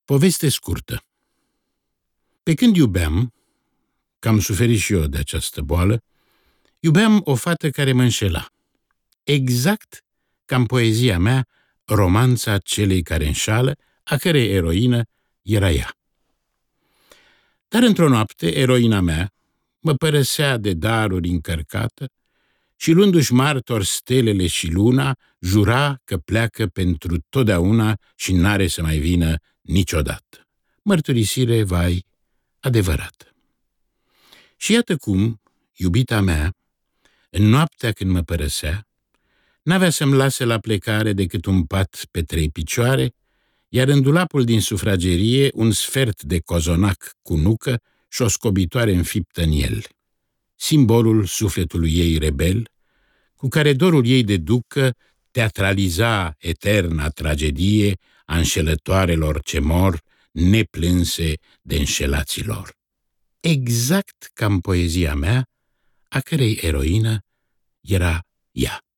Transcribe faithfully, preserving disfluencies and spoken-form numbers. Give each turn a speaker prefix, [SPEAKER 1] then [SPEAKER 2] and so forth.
[SPEAKER 1] Poveste scurtă. Pe când iubeam, că am suferit și eu de această boală, iubeam o fată care mă înșela. Exact ca în poezia mea, Romanța celei care înșală, a cărei eroină era ea. Dar într-o noapte, eroina mea mă părăsea de daruri încărcată și, luându-și martor stelele și luna, jura că pleacă pentru totdeauna și n-are să mai vină niciodată. Mărturisire, vai, adevărată. Și iată cum, iubita mea, în noaptea când mă părăsea, n-avea să-mi lase la plecare decât un pat pe trei picioare, iar în dulapul din sufragerie un sfert de cozonac cu nucă și o scobitoare înfiptă în el, simbolul sufletului ei rebel, cu care dorul ei de ducă teatraliza eterna tragedie a înșelătoarelor ce mor, neplânse de înșelații lor. Exact ca în poezia mea, a cărei eroină era ea.